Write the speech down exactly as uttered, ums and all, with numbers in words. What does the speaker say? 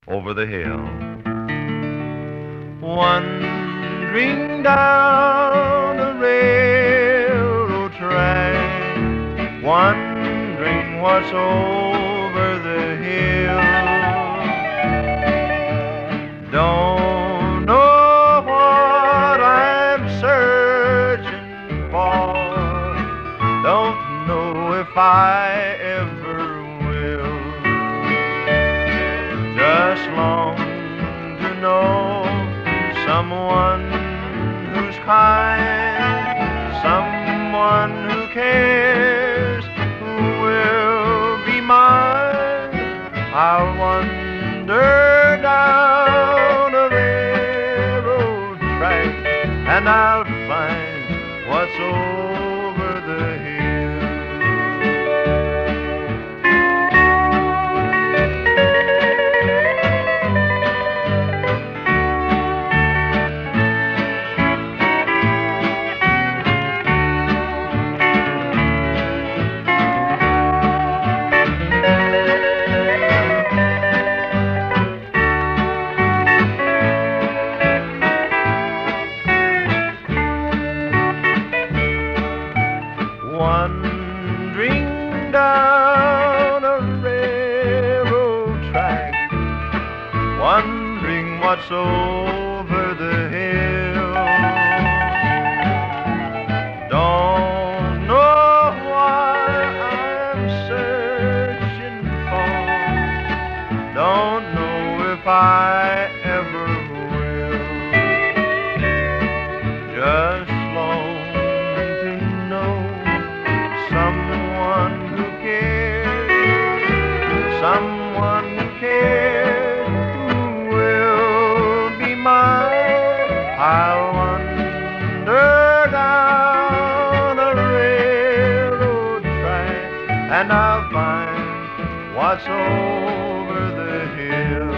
over the hill. Wandering down the railroad track, wondering what's over the hill. Don't know what I'm searching for, don't know if I ever will. Just long to know someone who's kind, someone who cares, who will be mine. I'll wander down a railroad track and I'll find what's over the hill. Wandering down a railroad track, wondering what's over the hill. Don't know what I'm searching for, don't know if I ever will. Just long to know someone who cares, someone who cares, who will be mine. I'll wander down a railroad track and I'll find what's over the hill.